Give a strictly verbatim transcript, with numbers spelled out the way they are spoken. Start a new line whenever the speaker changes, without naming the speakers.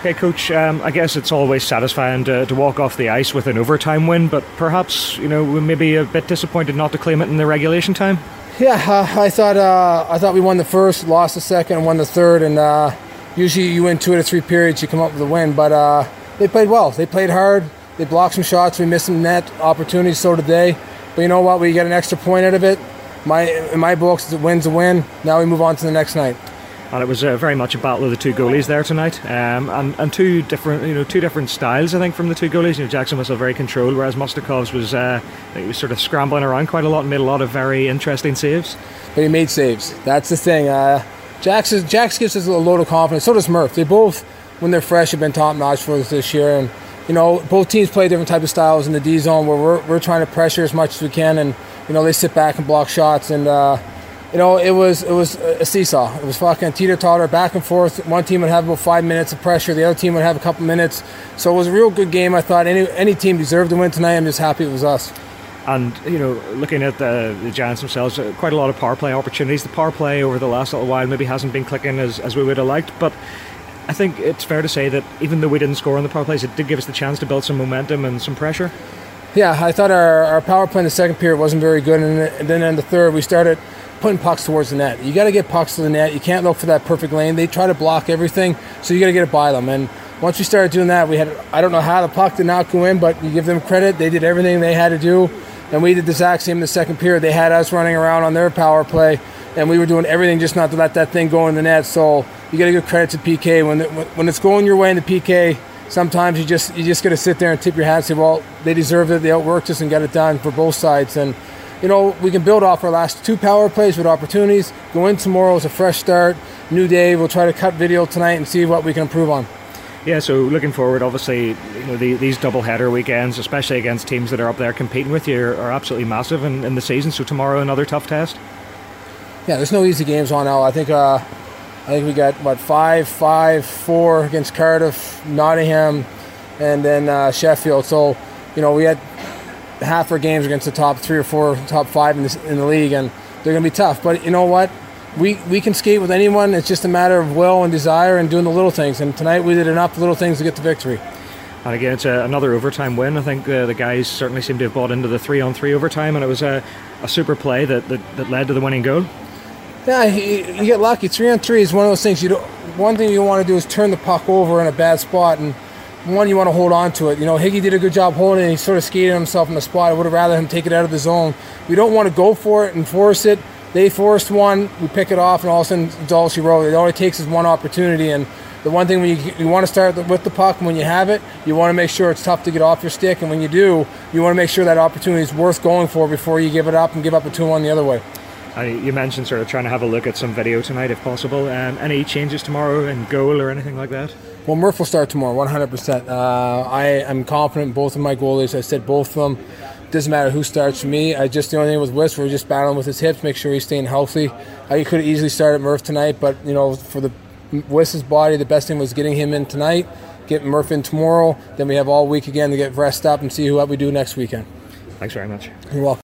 Okay, Coach, um, I guess it's always satisfying to, to walk off the ice with an overtime win, but perhaps, you know, we may be a bit disappointed not to claim it in the regulation time.
Yeah, uh, I thought uh, I thought we won the first, lost the second, and won the third, and uh, usually you win two out of three periods, you come up with a win, but uh, they played well. They played hard. They blocked some shots. We missed some net opportunities, so did they. But you know what? We get an extra point out of it. My, in my books, it wins a win. Now we move on to the next night.
And it was uh, very much a battle of the two goalies there tonight, um, and and two different, you know, two different styles. I think from the two goalies. You know, Jackson was still very controlled, whereas Mostokov's was uh, he was sort of scrambling around quite a lot and made a lot of very interesting saves.
But he made saves. That's the thing. Uh, Jax is, Jax gives us a load of confidence. So does Murph. They both, when they're fresh, have been top notch for us this year. And you know, both teams play different type of styles in the D zone, where we're we're trying to pressure as much as we can, and you know they sit back and block shots and. Uh, You know, it was it was a seesaw. It was fucking teeter-totter, back and forth. One team would have about five minutes of pressure. The other team would have a couple minutes. So it was a real good game. I thought any any team deserved to win tonight. I'm just happy it was us.
And, you know, looking at the, the Giants themselves, uh, quite a lot of power play opportunities. The power play over the last little while maybe hasn't been clicking as, as we would have liked. But I think it's fair to say that even though we didn't score on the power plays, it did give us the chance to build some momentum and some pressure.
Yeah, I thought our, our power play in the second period wasn't very good. And then in the third, we started putting pucks towards the net. You got to get pucks to the net. You can't look for that perfect lane. They try to block everything, so you got to get it by them. And once we started doing that, we had, I don't know how the puck did not go in, but you give them credit. They did everything they had to do, and we did the exact same in the second period. They had us running around on their power play, and we were doing everything just not to let that thing go in the net. So you got to give credit to P K. When, the, when it's going your way in the P K, sometimes you just you just got to sit there and tip your hat and say, well, they deserved it. They outworked us and got it done for both sides. And you know, we can build off our last two power plays with opportunities. Go in tomorrow as a fresh start, new day. We'll try to cut video tonight and see what we can improve on.
Yeah, so looking forward, obviously, you know, the, these double-header weekends, especially against teams that are up there competing with you, are, are absolutely massive in, in the season. So tomorrow, another tough test.
Yeah, there's no easy games on now. I think uh, I think we got what five, five, four against Cardiff, Nottingham, and then uh, Sheffield. So you know, we had half our games against the top three or four, top five in, this, in the league, and they're going to be tough. But you know what? We we can skate with anyone. It's just a matter of will and desire and doing the little things. And tonight we did enough little things to get the victory.
And again, it's a, another overtime win. I think uh, the guys certainly seem to have bought into the three-on-three overtime, and it was a, a super play that, that, that led to the winning goal.
Yeah, you, you get lucky. Three on three is one of those things. You don't, one thing you want to do is turn the puck over in a bad spot, and one, you want to hold on to it. You know, Higgy did a good job holding it, and he sort of skated himself in the spot. I would have rather him take it out of the zone. We don't want to go for it and force it. They forced one, we pick it off, and all of a sudden it's all she wrote. It only takes is one opportunity, and the one thing when you, you want to start with the puck, and when you have it, you want to make sure it's tough to get off your stick, and when you do, you want to make sure that opportunity is worth going for before you give it up and give up a two one the other way.
Uh, you mentioned sort of trying to have a look at some video tonight if possible. Um, any changes tomorrow in goal or anything like that?
Well, Murph will start tomorrow, one hundred percent. Uh, I am confident in both of my goalies. I said both of them. Doesn't matter who starts for me. I just the only thing with Wiss, we're just battling with his hips, make sure he's staying healthy. I could have easily started Murph tonight, but you know, for the Wiss's body, the best thing was getting him in tonight, get Murph in tomorrow. Then we have all week again to get rest up and see what we do next weekend.
Thanks very much.
You're welcome.